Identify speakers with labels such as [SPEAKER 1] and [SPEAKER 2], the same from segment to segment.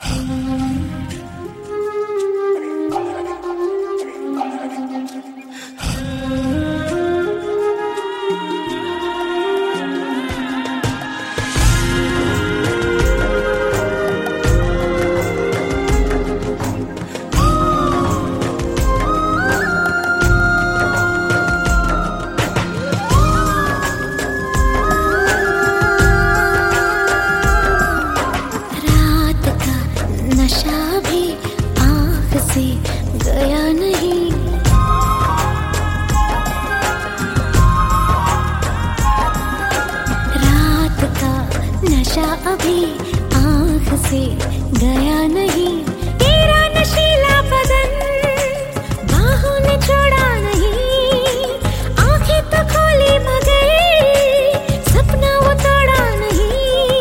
[SPEAKER 1] नशा भी आँख से गया नहीं, रात का नशा अभी आँख से गया नहीं। तेरा नशीला बदन बाहों ने छोड़ा नहीं, आँखें तो खोली मगर सपना वो तोड़ा नहीं।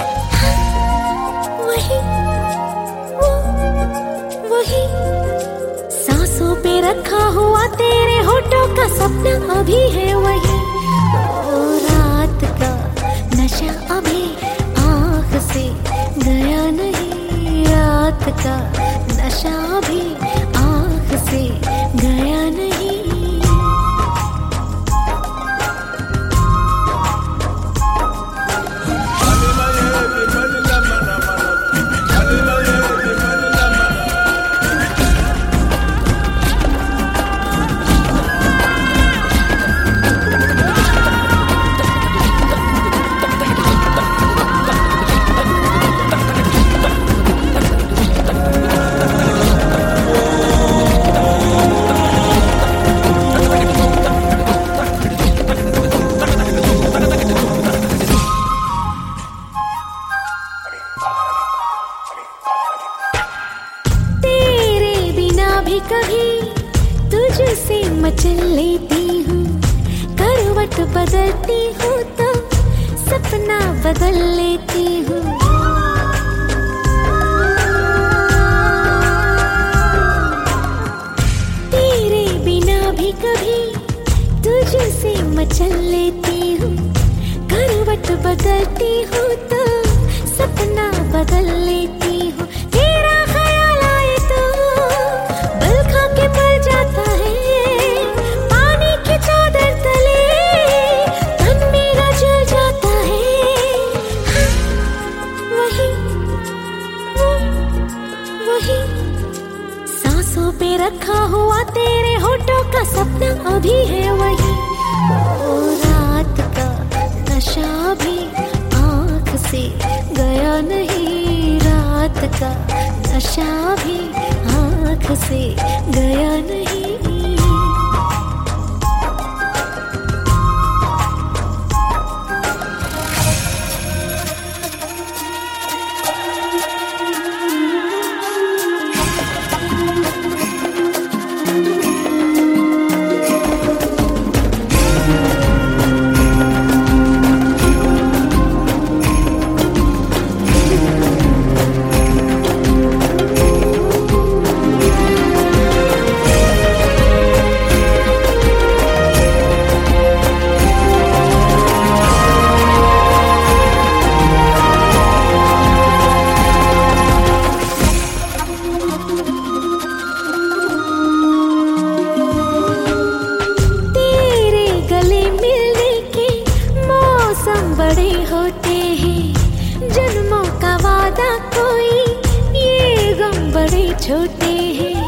[SPEAKER 1] वही सांसों पे रखा हुआ तेरे होठों का सपना अभी है वही। ओ रात का नशा अभी आँख से गया नहीं, रात का नशा अभी आँख से गया नहीं। भी कभी तुझसे मचल लेती हूँ, करवट बदलती हूँ तो सपना बदल लेती हूँ। तेरे बिना भी कभी तुझसे मचल लेती हूँ, करवट बदलती हूँ तो सपना बदल लेती हूँ। तेरा ख्याल आए तो जाता है, पानी की चादर तले तन मेरा जल जाता है। वही सांसों पे रखा हुआ तेरे होठों का सपना अभी है वही। ओ रात का नशा भी आँख से गया नहीं, रात का नशा भी आँख से गया नहीं। बड़े होते हैं जन्मों का वादा कोई, ये गम बड़े छोटे हैं।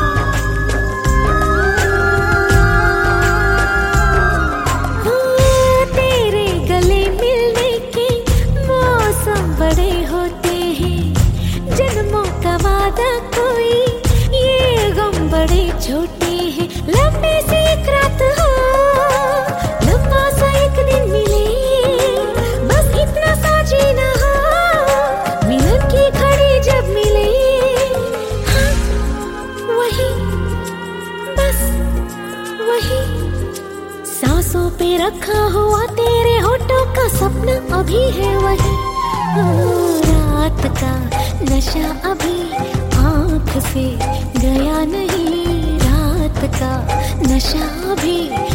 [SPEAKER 1] तेरे गले मिलने के मौसम बड़े होते हैं, जन्मों का वादा कोई, ये गम बड़े छोटे हैं। लंबे से एक रात हो, लंबा सा एक दिन मिले, सांसों पे रखा हुआ तेरे होठों का सपना अभी है वही। ओ रात का नशा अभी आँख से गया नहीं, रात का नशा अभी